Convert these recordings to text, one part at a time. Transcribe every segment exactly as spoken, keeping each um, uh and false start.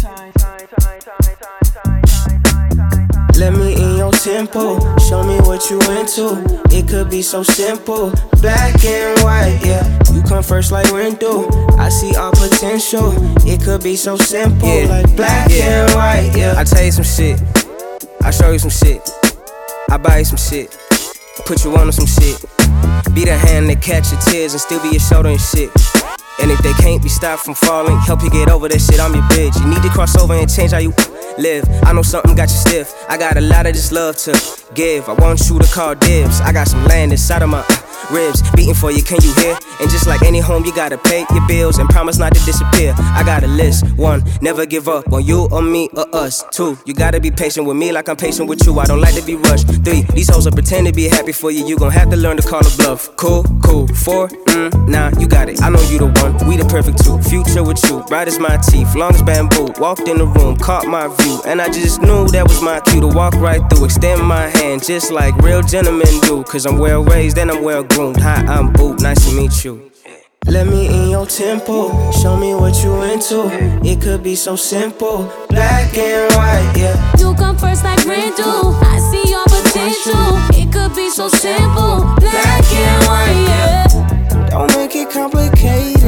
Let me in your tempo, show me what you into. It could be so simple, black and white, yeah. You come first like rent do. I see all potential. It could be so simple, yeah. Like black yeah. and white, yeah. I tell you some shit, I show you some shit, I buy you some shit, put you on some shit. Be the hand that catch your tears and still be your shoulder and shit. And if they can't be stopped from falling, help you get over that shit, I'm your bitch. You need to cross over and change how you live. I know something got you stiff. I got a lot of this love to give. I want you to call dibs. I got some land inside of my uh, ribs beating for you, can you hear? And just like any home, you gotta pay your bills and promise not to disappear. I got a list. One, never give up on you or me or us. Two, you gotta be patient with me like I'm patient with you. I don't like to be rushed. Three, these hoes will pretend to be happy for you. You gon' have to learn to call a bluff. Cool, cool. Four, mm, nah, you got it. I know you the one. We the perfect two. Future with you, bright as my teeth, long as bamboo. Walked in the room, caught my view, and I just knew that was my cue to walk right through. Extend my hand just like real gentlemen do. Cause I'm well raised and I'm well groomed. Hi, I'm Boot, nice to meet you. Let me in your tempo, show me what you into. It could be so simple, black and white, yeah. You come first like rent do. I see your potential. It could be so simple, black and white, yeah. Don't make it complicated.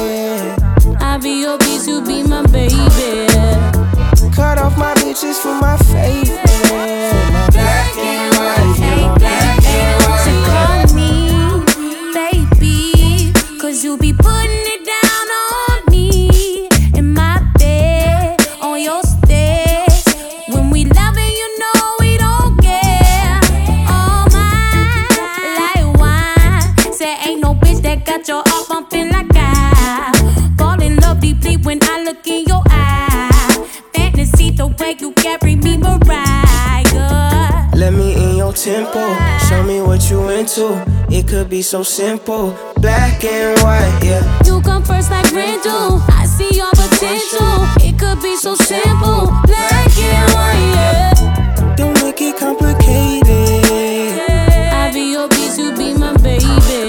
I be your bitch, you be my baby. Cut off my bitches for my favorite. Black and white, yeah. Black and white. So call me baby, cause you be putting it down on me. In my bed, on your stairs. When we loving, you know we don't care. Oh my, like wine. Say ain't no bitch that got your heart bumping like I fall in love deeply when I look in your eye. Fantasy the way you carry me, Mariah. Let me in your tempo, show me what you into. It could be so simple, black and white, yeah. You come first like rent do. I see your potential. It could be so simple, black and white, yeah. Don't make it complicated. I be your bitch, you be my baby.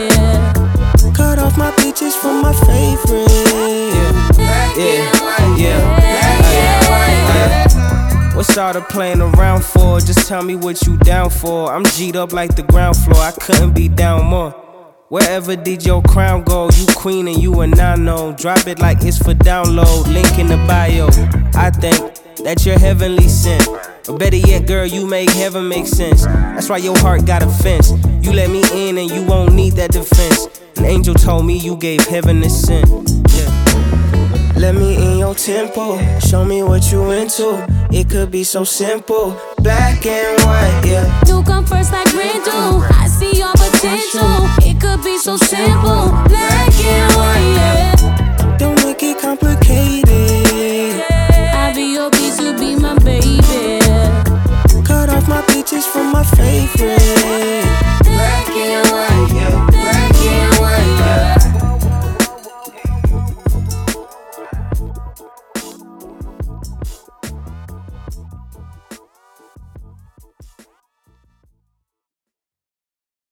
Cut off my bitches for my favorite. Yeah, yeah, yeah. What's all the playing around for? Just tell me what you down for. I'm G'd up like the ground floor, I couldn't be down more. Wherever did your crown go? You queen and you a nano. Drop it like it's for download, link in the bio. I think that you're heavenly sent. Or better yet, girl, you make heaven make sense. That's why your heart got a fence. You let me in and you won't need that defense. An angel told me you gave heaven a scent. Yeah. Let me in your tempo, show me what you into. It could be so simple, black and white, yeah. You come first like rent do. I see your potential. It could be so simple, black and white.